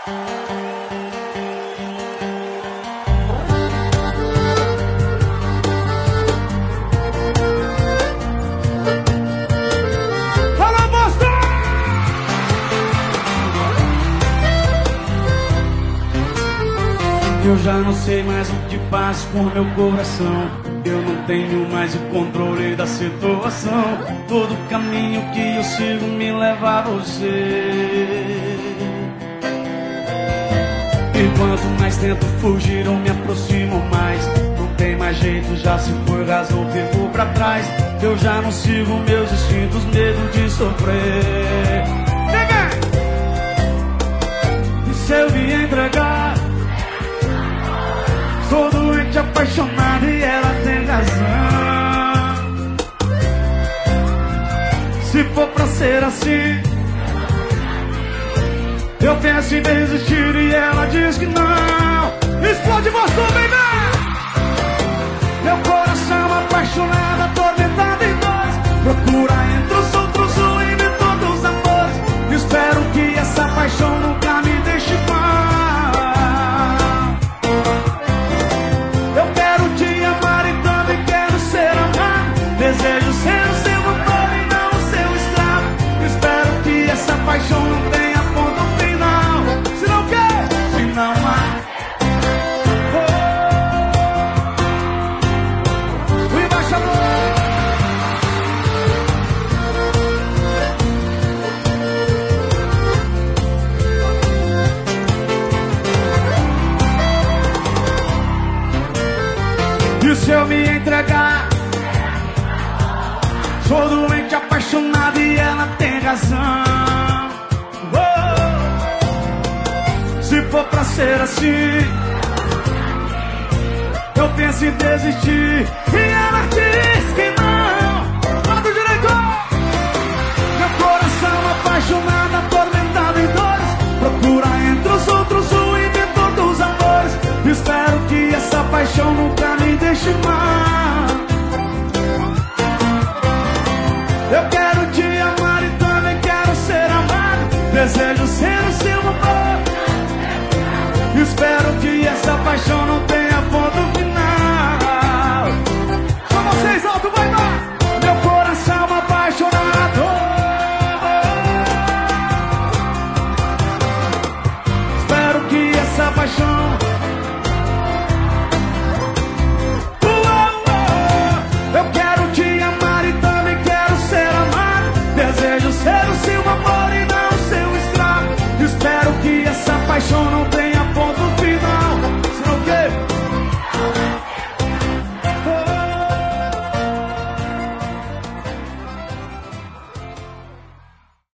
Eu já não sei mais o que faço com meu coração. Eu não tenho mais o controle da situação. Todo caminho que eu sigo me leva a você. E quanto mais tento fugir, eu me aproximo mais. Não tem mais jeito, já se foi, razão ficou pra trás. Eu já não sigo meus instintos, medo de sofrer. E se eu me entregar? Sou doente, apaixonado e ela tem razão. Se for pra ser assim, eu penso em desistir e ela diz que não. Explode você, baby! Meu coração apaixonado, atormentado em dores. Procura entre os outros o inventor dos amores. Espero que essa paixão nunca me deixe mal. Desejo ser o seu amor e não o seu escravo. Espero que essa paixão não tenha ponto final. Se não quer, se não há. O embaixador. E se eu me entregar? Sou doente, apaixonado e ela tem razão. Se for pra ser assim, eu penso em desistir e ela diz que não. Fala do direito! Meu coração apaixonado, atormentado em dores. Procura entre os outros o inventor dos amores. Espero que essa paixão nunca me deixe mal. Eu quero te amar e também quero ser amado. Desejo ser o seu amor. Espero que essa paixão não